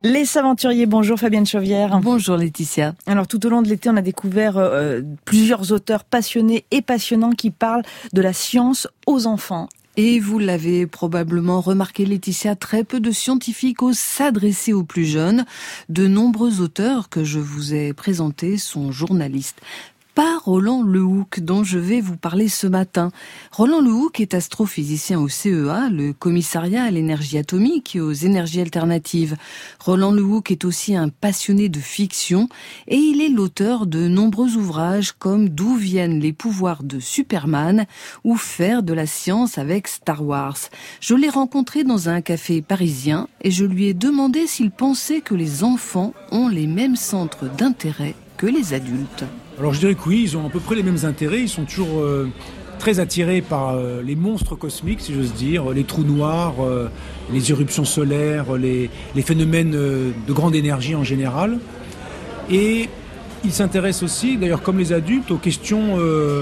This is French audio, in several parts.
Les aventuriers, bonjour Fabienne Chauvière. Bonjour Laetitia. Alors tout au long de l'été, on a découvert plusieurs auteurs passionnés et passionnants qui parlent de la science aux enfants. Et vous l'avez probablement remarqué Laetitia, très peu de scientifiques osent s'adresser aux plus jeunes. De nombreux auteurs que je vous ai présentés sont journalistes. Pas Roland Lehoucq, dont je vais vous parler ce matin. Roland Lehoucq est astrophysicien au CEA, le commissariat à l'énergie atomique et aux énergies alternatives. Roland Lehoucq est aussi un passionné de fiction et il est l'auteur de nombreux ouvrages comme D'où viennent les pouvoirs de Superman ou Faire de la science avec Star Wars. Je l'ai rencontré dans un café parisien et je lui ai demandé s'il pensait que les enfants ont les mêmes centres d'intérêt que les adultes. Alors je dirais que oui, ils ont à peu près les mêmes intérêts, ils sont toujours très attirés par les monstres cosmiques, si j'ose dire, les trous noirs, les éruptions solaires, les phénomènes de grande énergie en général. Et ils s'intéressent aussi, d'ailleurs comme les adultes, aux questions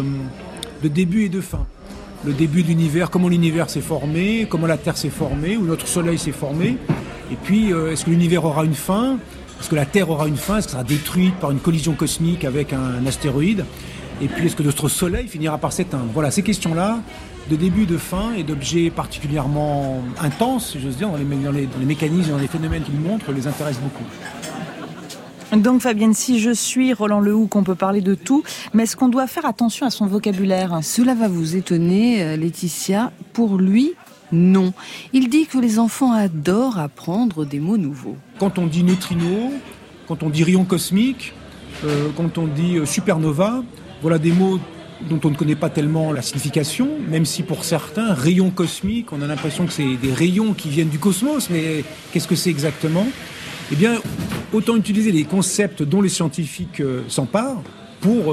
de début et de fin. Le début de l'univers, comment l'univers s'est formé, comment la Terre s'est formée, où notre Soleil s'est formé. Et puis, est-ce que l'univers aura une fin ? Est-ce que la Terre aura une fin ? Est-ce qu'elle sera détruite par une collision cosmique avec un astéroïde ? Et puis, est-ce que notre Soleil finira par s'éteindre ? Voilà, ces questions-là, de début, de fin, et d'objets particulièrement intenses, si j'ose dire, dans les mécanismes, dans les phénomènes qu'ils montrent, les intéressent beaucoup. Donc Fabienne, si je suis Roland Lehoucq, on peut parler de tout, mais est-ce qu'on doit faire attention à son vocabulaire ? Cela va vous étonner, Laetitia. Pour lui, non. Il dit que les enfants adorent apprendre des mots nouveaux. Quand on dit neutrino, quand on dit rayon cosmique, quand on dit supernova, voilà des mots dont on ne connaît pas tellement la signification, même si pour certains, rayon cosmique, on a l'impression que c'est des rayons qui viennent du cosmos, mais qu'est-ce que c'est exactement ? Eh bien, autant utiliser les concepts dont les scientifiques s'emparent pour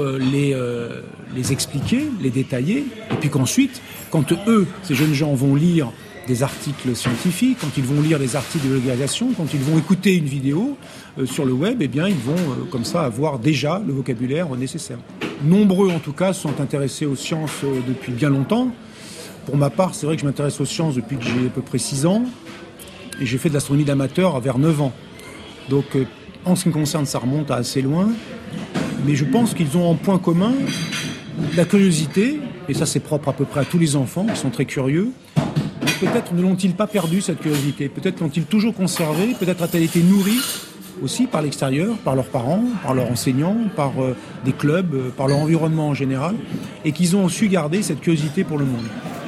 les expliquer, les détailler, et puis qu'ensuite, quand eux, ces jeunes gens, vont lire des articles scientifiques, quand ils vont lire des articles de vulgarisation, quand ils vont écouter une vidéo sur le web, eh bien, ils vont comme ça avoir déjà le vocabulaire nécessaire. Nombreux, en tout cas, sont intéressés aux sciences depuis bien longtemps. Pour ma part, c'est vrai que je m'intéresse aux sciences depuis que j'ai à peu près 6 ans, et j'ai fait de l'astronomie d'amateur vers 9 ans. Donc, en ce qui me concerne, ça remonte à assez loin. Mais je pense qu'ils ont en point commun la curiosité, et ça c'est propre à peu près à tous les enfants qui sont très curieux. Mais peut-être ne l'ont-ils pas perdu cette curiosité, peut-être l'ont-ils toujours conservée, peut-être a-t-elle été nourrie aussi par l'extérieur, par leurs parents, par leurs enseignants, par des clubs, par leur environnement en général, et qu'ils ont su garder cette curiosité pour le monde.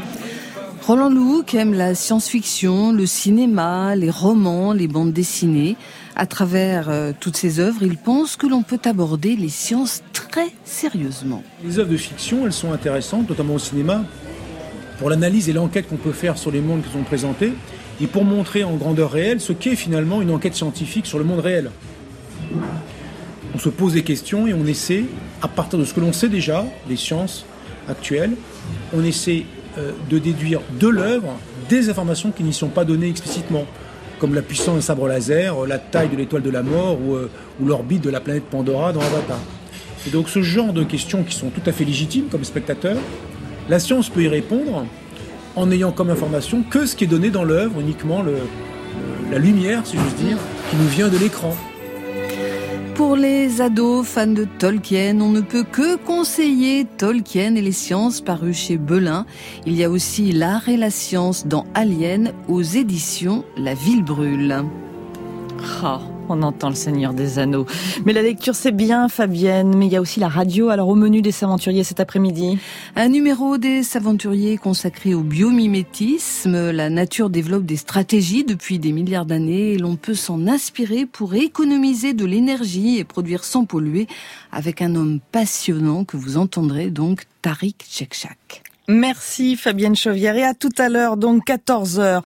Roland Lehoucq aime la science-fiction, le cinéma, les romans, les bandes dessinées. À travers toutes ces œuvres, il pense que l'on peut aborder les sciences très sérieusement. Les œuvres de fiction, elles sont intéressantes, notamment au cinéma, pour l'analyse et l'enquête qu'on peut faire sur les mondes qui sont présentés, et pour montrer en grandeur réelle ce qu'est finalement une enquête scientifique sur le monde réel. On se pose des questions et on essaie, à partir de ce que l'on sait déjà, les sciences actuelles, on essaie de déduire de l'œuvre des informations qui n'y sont pas données explicitement, comme la puissance d'un sabre laser, la taille de l'étoile de la mort ou l'orbite de la planète Pandora dans Avatar. Et donc ce genre de questions qui sont tout à fait légitimes comme spectateur, la science peut y répondre en n'ayant comme information que ce qui est donné dans l'œuvre, uniquement la lumière, si j'ose dire, qui nous vient de l'écran. Pour les ados fans de Tolkien, on ne peut que conseiller Tolkien et les sciences paru chez Belin. Il y a aussi l'art et la science dans Alien aux éditions La Ville Brûle. Oh, on entend le Seigneur des Anneaux. Mais la lecture, c'est bien, Fabienne, mais il y a aussi la radio. Alors, au menu des Aventuriers cet après-midi. Un numéro des Aventuriers consacré au biomimétisme. La nature développe des stratégies depuis des milliards d'années et l'on peut s'en inspirer pour économiser de l'énergie et produire sans polluer avec un homme passionnant que vous entendrez donc, Tariq Shekshak. Merci Fabienne Chauvière et à tout à l'heure, donc 14h.